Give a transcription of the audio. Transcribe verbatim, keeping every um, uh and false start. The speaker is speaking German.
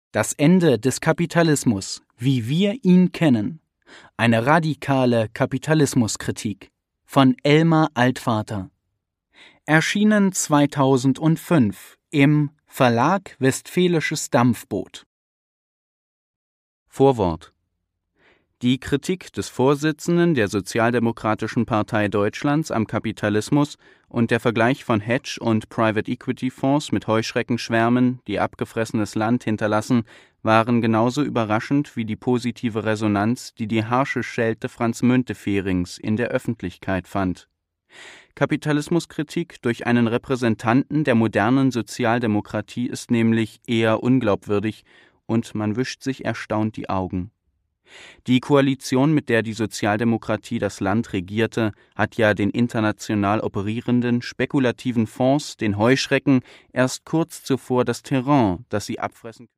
Das Ende des Kapitalismus, wie wir ihn kennen. Eine radikale Kapitalismuskritik von Elmar Altvater. Erschienen zweitausendfünf im Verlag Westfälisches Dampfboot. Vorwort. Die Kritik des Vorsitzenden der Sozialdemokratischen Partei Deutschlands am Kapitalismus und der Vergleich von Hedge- und Private-Equity-Fonds mit Heuschreckenschwärmen, die abgefressenes Land hinterlassen, waren genauso überraschend wie die positive Resonanz, die die harsche Schelte Franz Münteferings in der Öffentlichkeit fand. Kapitalismuskritik durch einen Repräsentanten der modernen Sozialdemokratie ist nämlich eher unglaubwürdig, und man wischt sich erstaunt die Augen. Die Koalition, mit der die Sozialdemokratie das Land regierte, hat ja den international operierenden, spekulativen Fonds, den Heuschrecken, erst kurz zuvor das Terrain, das sie abfressen